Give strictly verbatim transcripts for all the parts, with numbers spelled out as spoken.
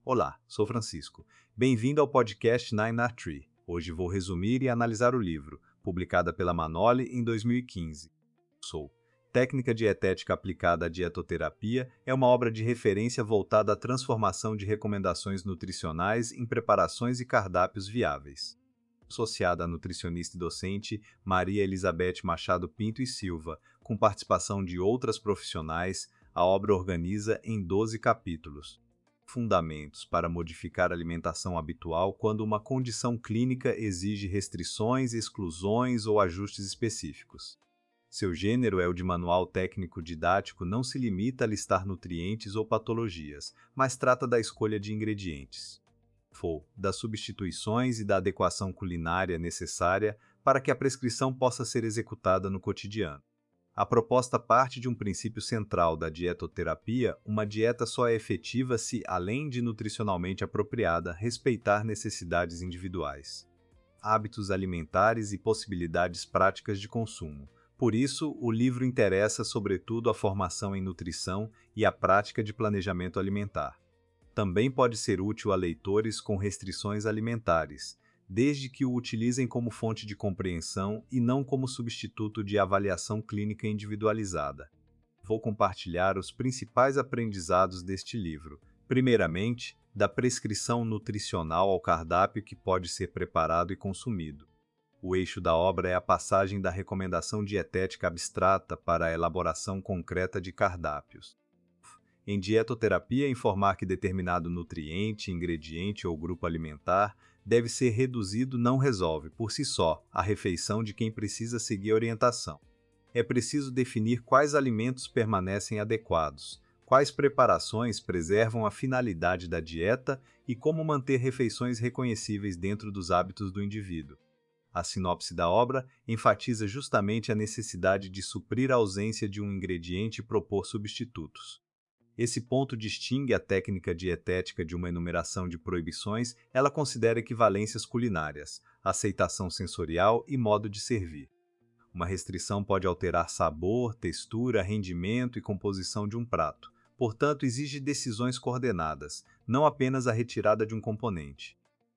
Olá, sou Francisco. Bem-vindo ao podcast Nine R Tree. Hoje vou resumir e analisar o livro, publicada pela Manoli em dois mil e quinze. Sou. Técnica Dietética Aplicada à Dietoterapia é uma obra de referência voltada à transformação de recomendações nutricionais em preparações e cardápios viáveis. Associada à nutricionista e docente Maria Elizabeth Machado Pinto e Silva, com participação de outras profissionais, a obra organiza em doze capítulos. Fundamentos para modificar a alimentação habitual quando uma condição clínica exige restrições, exclusões ou ajustes específicos. Seu gênero é o de manual técnico didático, não se limita a listar nutrientes ou patologias, mas trata da escolha de ingredientes. F O, das substituições e da adequação culinária necessária para que a prescrição possa ser executada no cotidiano. A proposta parte de um princípio central da dietoterapia: uma dieta só é efetiva se, além de nutricionalmente apropriada, respeitar necessidades individuais, hábitos alimentares e possibilidades práticas de consumo. Por isso, o livro interessa sobretudo a formação em nutrição e a prática de planejamento alimentar. Também pode ser útil a leitores com restrições alimentares, desde que o utilizem como fonte de compreensão e não como substituto de avaliação clínica individualizada. Vou compartilhar os principais aprendizados deste livro. Primeiramente, da prescrição nutricional ao cardápio que pode ser preparado e consumido. O eixo da obra é a passagem da recomendação dietética abstrata para a elaboração concreta de cardápios. Em dietoterapia, informar que determinado nutriente, ingrediente ou grupo alimentar deve ser reduzido não resolve, por si só, a refeição de quem precisa seguir a orientação. É preciso definir quais alimentos permanecem adequados, quais preparações preservam a finalidade da dieta e como manter refeições reconhecíveis dentro dos hábitos do indivíduo. A sinopse da obra enfatiza justamente a necessidade de suprir a ausência de um ingrediente e propor substitutos. Esse ponto distingue a técnica dietética de uma enumeração de proibições. Ela considera equivalências culinárias, aceitação sensorial e modo de servir. Uma restrição pode alterar sabor, textura, rendimento e composição de um prato. Portanto, exige decisões coordenadas, não apenas a retirada de um componente.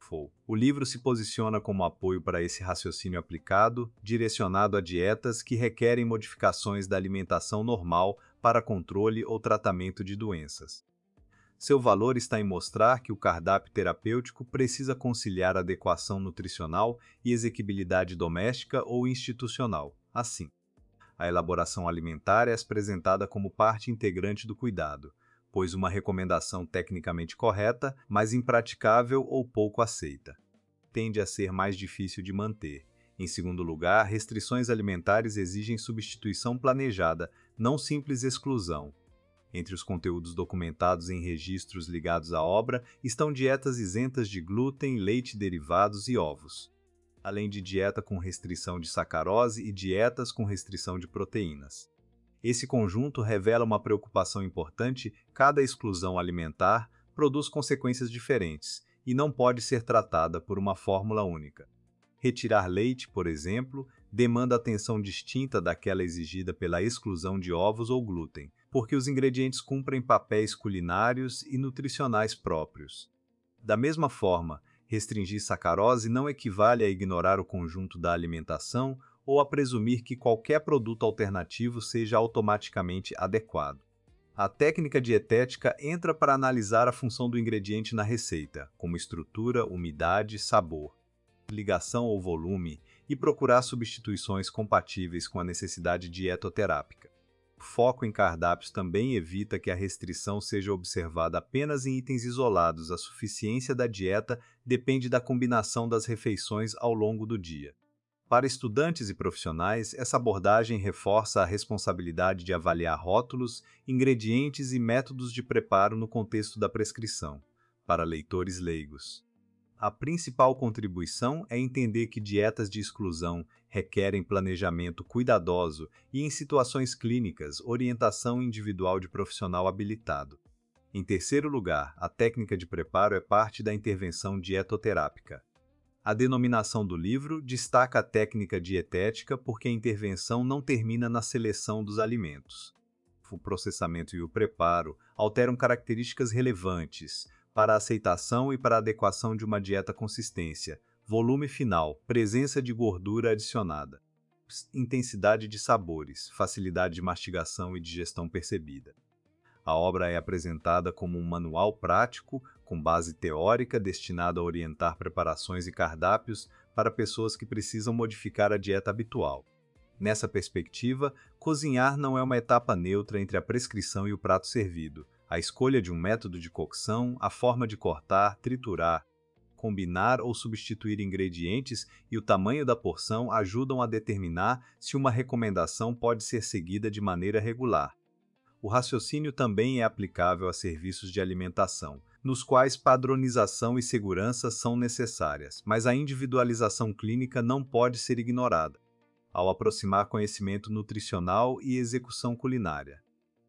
O livro se posiciona como apoio para esse raciocínio aplicado, direcionado a dietas que requerem modificações da alimentação normal para controle ou tratamento de doenças. Seu valor está em mostrar que o cardápio terapêutico precisa conciliar adequação nutricional e exequibilidade doméstica ou institucional. Assim, a elaboração alimentar é apresentada como parte integrante do cuidado, pois uma recomendação tecnicamente correta, mas impraticável ou pouco aceita, tende a ser mais difícil de manter. Em segundo lugar, restrições alimentares exigem substituição planejada, não simples exclusão. Entre os conteúdos documentados em registros ligados à obra estão dietas isentas de glúten, leite derivados e ovos, além de dieta com restrição de sacarose e dietas com restrição de proteínas. Esse conjunto revela uma preocupação importante: cada exclusão alimentar produz consequências diferentes e não pode ser tratada por uma fórmula única. Retirar leite, por exemplo, demanda atenção distinta daquela exigida pela exclusão de ovos ou glúten, porque os ingredientes cumprem papéis culinários e nutricionais próprios. Da mesma forma, restringir sacarose não equivale a ignorar o conjunto da alimentação ou a presumir que qualquer produto alternativo seja automaticamente adequado. A técnica dietética entra para analisar a função do ingrediente na receita, como estrutura, umidade, sabor, ligação ou volume, e procurar substituições compatíveis com a necessidade dietoterápica. O foco em cardápios também evita que a restrição seja observada apenas em itens isolados. A suficiência da dieta depende da combinação das refeições ao longo do dia. Para estudantes e profissionais, essa abordagem reforça a responsabilidade de avaliar rótulos, ingredientes e métodos de preparo no contexto da prescrição. Para leitores leigos, a principal contribuição é entender que dietas de exclusão requerem planejamento cuidadoso e, em situações clínicas, orientação individual de profissional habilitado. Em terceiro lugar, a técnica de preparo é parte da intervenção dietoterápica. A denominação do livro destaca a técnica dietética porque a intervenção não termina na seleção dos alimentos. O processamento e o preparo alteram características relevantes, para a aceitação e para a adequação de uma dieta consistência, volume final, presença de gordura adicionada, intensidade de sabores, facilidade de mastigação e digestão percebida. A obra é apresentada como um manual prático, com base teórica, destinado a orientar preparações e cardápios para pessoas que precisam modificar a dieta habitual. Nessa perspectiva, cozinhar não é uma etapa neutra entre a prescrição e o prato servido. A escolha de um método de cocção, a forma de cortar, triturar, combinar ou substituir ingredientes e o tamanho da porção ajudam a determinar se uma recomendação pode ser seguida de maneira regular. O raciocínio também é aplicável a serviços de alimentação, nos quais padronização e segurança são necessárias, mas a individualização clínica não pode ser ignorada, ao aproximar conhecimento nutricional e execução culinária.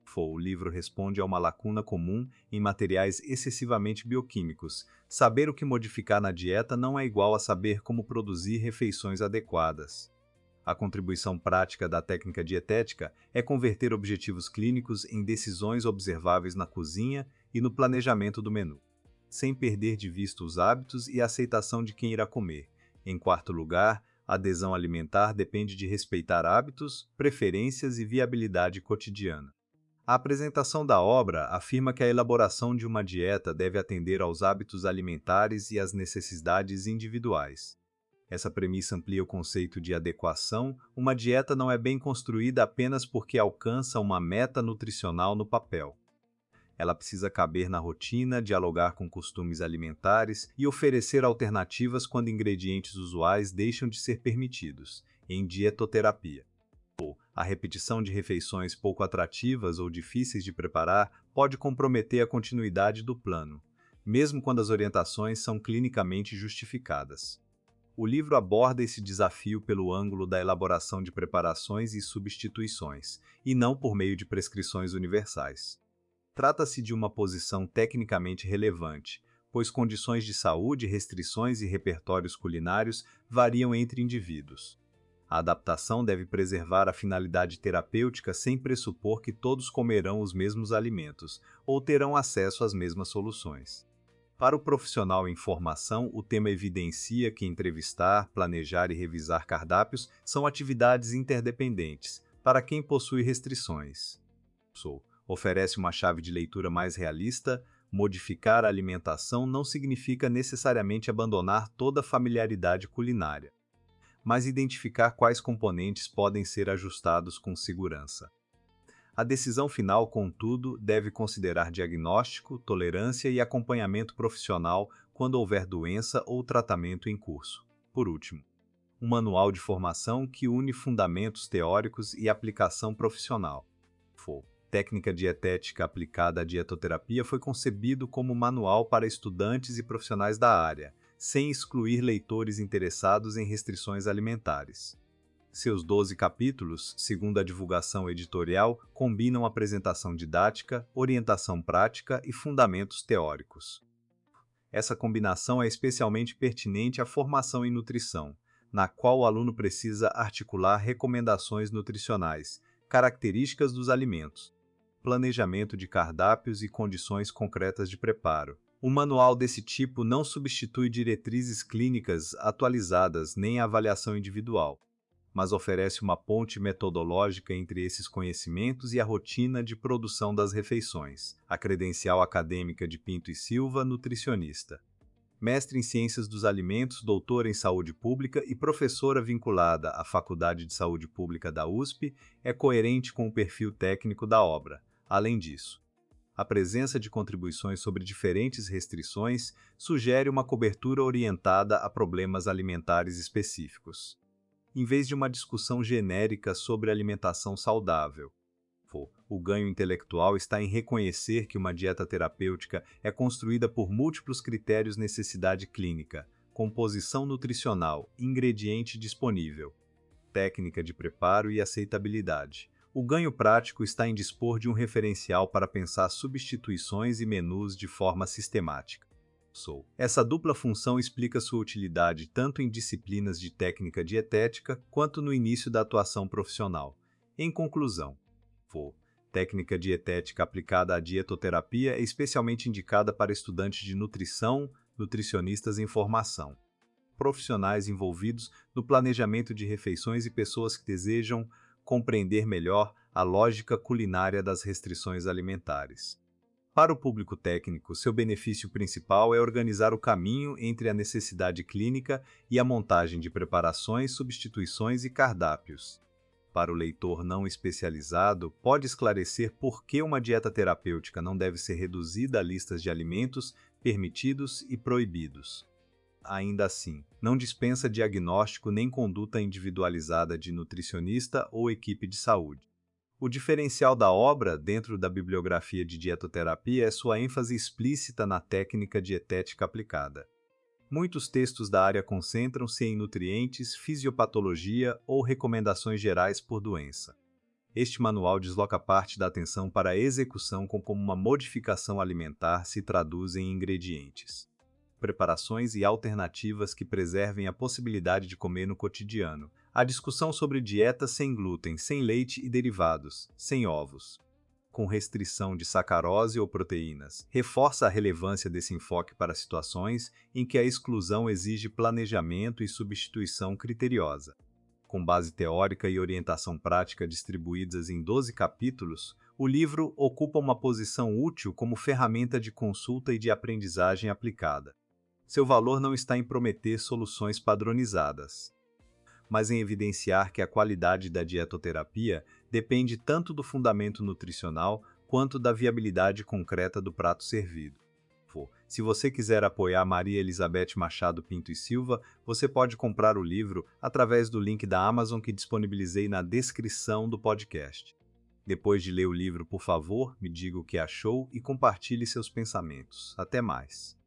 O livro responde a uma lacuna comum em materiais excessivamente bioquímicos. Saber o que modificar na dieta não é igual a saber como produzir refeições adequadas. A contribuição prática da técnica dietética é converter objetivos clínicos em decisões observáveis na cozinha e no planejamento do menu, sem perder de vista os hábitos e a aceitação de quem irá comer. Em quarto lugar, a adesão alimentar depende de respeitar hábitos, preferências e viabilidade cotidiana. A apresentação da obra afirma que a elaboração de uma dieta deve atender aos hábitos alimentares e às necessidades individuais. Essa premissa amplia o conceito de adequação. Uma dieta não é bem construída apenas porque alcança uma meta nutricional no papel. Ela precisa caber na rotina, dialogar com costumes alimentares e oferecer alternativas quando ingredientes usuais deixam de ser permitidos, em dietoterapia. A repetição de refeições pouco atrativas ou difíceis de preparar pode comprometer a continuidade do plano, mesmo quando as orientações são clinicamente justificadas. O livro aborda esse desafio pelo ângulo da elaboração de preparações e substituições, e não por meio de prescrições universais. Trata-se de uma posição tecnicamente relevante, pois condições de saúde, restrições e repertórios culinários variam entre indivíduos. A adaptação deve preservar a finalidade terapêutica sem pressupor que todos comerão os mesmos alimentos ou terão acesso às mesmas soluções. Para o profissional em formação, o tema evidencia que entrevistar, planejar e revisar cardápios são atividades interdependentes, para quem possui restrições. Oferece uma chave de leitura mais realista. Modificar a alimentação não significa necessariamente abandonar toda a familiaridade culinária, mas identificar quais componentes podem ser ajustados com segurança. A decisão final, contudo, deve considerar diagnóstico, tolerância e acompanhamento profissional quando houver doença ou tratamento em curso. Por último, um manual de formação que une fundamentos teóricos e aplicação profissional. F O. Técnica dietética aplicada à dietoterapia foi concebido como manual para estudantes e profissionais da área, sem excluir leitores interessados em restrições alimentares. Seus doze capítulos, segundo a divulgação editorial, combinam apresentação didática, orientação prática e fundamentos teóricos. Essa combinação é especialmente pertinente à formação em nutrição, na qual o aluno precisa articular recomendações nutricionais, características dos alimentos, planejamento de cardápios e condições concretas de preparo. Um manual desse tipo não substitui diretrizes clínicas atualizadas nem a avaliação individual, mas oferece uma ponte metodológica entre esses conhecimentos e a rotina de produção das refeições. A credencial acadêmica de Pinto e Silva, nutricionista. Mestre em Ciências dos Alimentos, doutora em Saúde Pública e professora vinculada à Faculdade de Saúde Pública da U S P, é coerente com o perfil técnico da obra. Além disso, a presença de contribuições sobre diferentes restrições sugere uma cobertura orientada a problemas alimentares específicos, em vez de uma discussão genérica sobre alimentação saudável. O ganho intelectual está em reconhecer que uma dieta terapêutica é construída por múltiplos critérios: necessidade clínica, composição nutricional, ingrediente disponível, técnica de preparo e aceitabilidade. O ganho prático está em dispor de um referencial para pensar substituições e menus de forma sistemática. Essa dupla função explica sua utilidade tanto em disciplinas de técnica dietética quanto no início da atuação profissional. Em conclusão, Técnica dietética aplicada à dietoterapia é especialmente indicada para estudantes de nutrição, nutricionistas em formação, profissionais envolvidos no planejamento de refeições e pessoas que desejam compreender melhor a lógica culinária das restrições alimentares. Para o público técnico, seu benefício principal é organizar o caminho entre a necessidade clínica e a montagem de preparações, substituições e cardápios. Para o leitor não especializado, pode esclarecer por que uma dieta terapêutica não deve ser reduzida a listas de alimentos permitidos e proibidos. Ainda assim, não dispensa diagnóstico nem conduta individualizada de nutricionista ou equipe de saúde. O diferencial da obra, dentro da bibliografia de dietoterapia, é sua ênfase explícita na técnica dietética aplicada. Muitos textos da área concentram-se em nutrientes, fisiopatologia ou recomendações gerais por doença. Este manual desloca parte da atenção para a execução com como uma modificação alimentar se traduz em ingredientes, preparações e alternativas que preservem a possibilidade de comer no cotidiano. A discussão sobre dietas sem glúten, sem leite e derivados, sem ovos, com restrição de sacarose ou proteínas, reforça a relevância desse enfoque para situações em que a exclusão exige planejamento e substituição criteriosa. Com base teórica e orientação prática distribuídas em doze capítulos, o livro ocupa uma posição útil como ferramenta de consulta e de aprendizagem aplicada. Seu valor não está em prometer soluções padronizadas, mas em evidenciar que a qualidade da dietoterapia depende tanto do fundamento nutricional quanto da viabilidade concreta do prato servido. Se você quiser apoiar Maria Elizabeth Machado Pinto e Silva, você pode comprar o livro através do link da Amazon que disponibilizei na descrição do podcast. Depois de ler o livro, por favor, me diga o que achou e compartilhe seus pensamentos. Até mais!